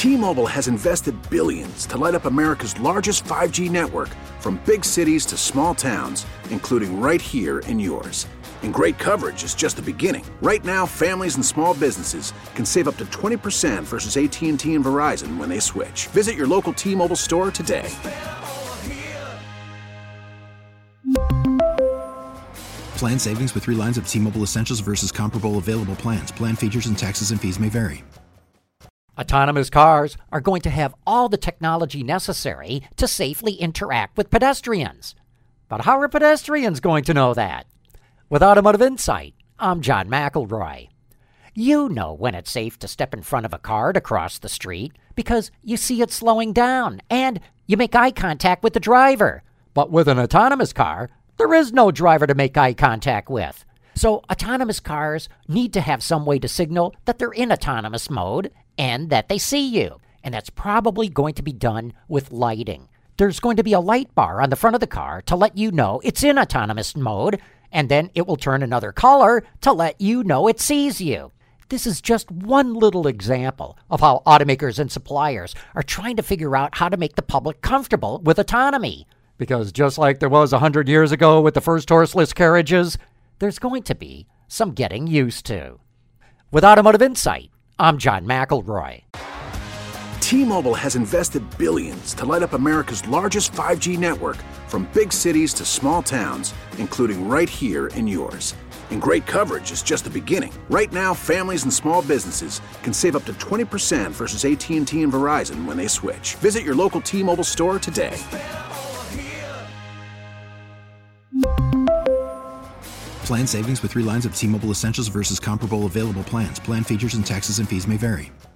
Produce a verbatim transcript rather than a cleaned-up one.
T-Mobile has invested billions to light up America's largest five G network, from big cities to small towns, including right here in yours. And great coverage is just the beginning. Right now, families and small businesses can save up to twenty percent versus A T and T and Verizon when they switch. Visit your local T-Mobile store today. Plan savings with three lines of T-Mobile Essentials versus comparable available plans. Plan features and taxes and fees may vary. Autonomous cars are going to have all the technology necessary to safely interact with pedestrians. But how are pedestrians going to know that? With Automotive Insight, I'm John McElroy. You know when it's safe to step in front of a car to cross the street because you see it slowing down and you make eye contact with the driver. But with an autonomous car, there is no driver to make eye contact with. So autonomous cars need to have some way to signal that they're in autonomous mode and that they see you. And that's probably going to be done with lighting. There's going to be a light bar on the front of the car to let you know it's in autonomous mode, and then it will turn another color to let you know it sees you. This is just one little example of how automakers and suppliers are trying to figure out how to make the public comfortable with autonomy. Because just like there was one hundred years ago with the first horseless carriages, there's going to be some getting used to. With Automotive Insight, I'm John McElroy. T-Mobile has invested billions to light up America's largest five G network, from big cities to small towns, including right here in yours. And great coverage is just the beginning. Right now, families and small businesses can save up to twenty percent versus A T and T and Verizon when they switch. Visit your local T-Mobile store today. Plan savings with three lines of T-Mobile Essentials versus comparable available plans. Plan features and taxes and fees may vary.